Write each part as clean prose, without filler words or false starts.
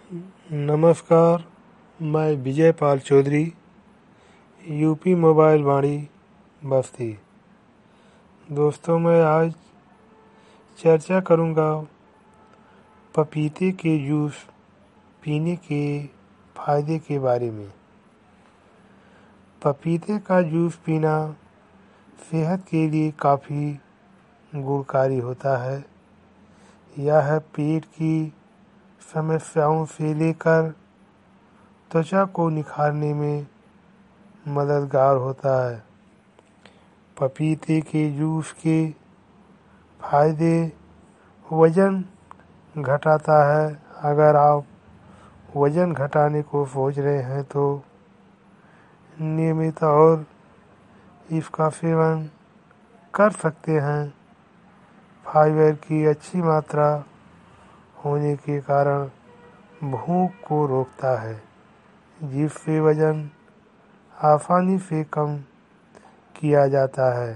नमस्कार, मैं Vijay Pal Chaudhary, UP mobile Vaani Basti. दोस्तों, मैं आज चर्चा करूंगा पपीते के जूस पीने के फायदे के बारे में। पपीते का जूस पीना सेहत के लिए काफ़ी गुणकारी होता है। यह पेट की समस्याओं से लेकर त्वचा को निखारने में मददगार होता है। पपीते के जूस के फायदे: वज़न घटाता है। अगर आप वज़न घटाने को सोच रहे हैं तो नियमित और इसका सेवन कर सकते हैं। फाइबर की अच्छी मात्रा होने के कारण भूख को रोकता है, जिससे वज़न आसानी से कम किया जाता है।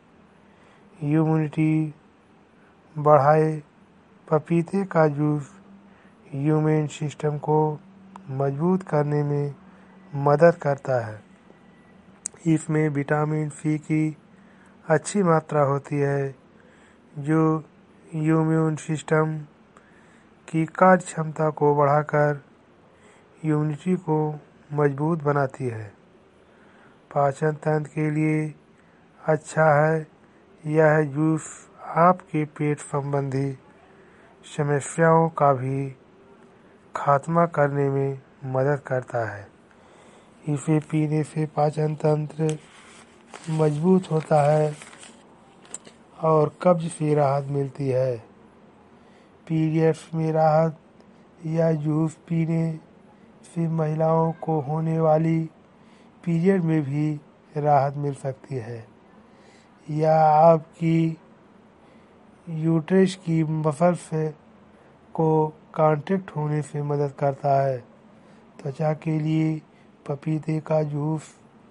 इम्यूनिटी बढ़ाए: पपीते का जूस इम्यून सिस्टम को मजबूत करने में मदद करता है। इसमें विटामिन सी की अच्छी मात्रा होती है, जो इम्यून सिस्टम की कार्य क्षमता को बढ़ाकर इम्यूनिटी को मजबूत बनाती है। पाचन तंत्र के लिए अच्छा है। यह जूस आपके पेट संबंधी समस्याओं का भी खात्मा करने में मदद करता है। इसे पीने से पाचन तंत्र मजबूत होता है और कब्ज से राहत मिलती है। पीरियड्स में राहत: यह जूस पीने से महिलाओं को होने वाली पीरियड में भी राहत मिल सकती है। यह आपकी यूट्रस की मसल्स को कॉन्ट्रैक्ट होने से मदद करता है। त्वचा के लिए पपीते का जूस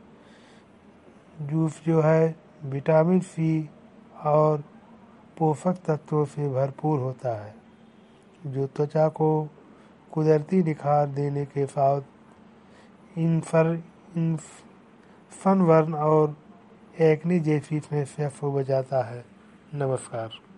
जो है विटामिन सी और पोषक तत्वों से भरपूर होता है, जो त्वचा को कुदरती निखार देने के साथ सनबर्न और एक्ने जैसी समस्या से बचाता है। नमस्कार।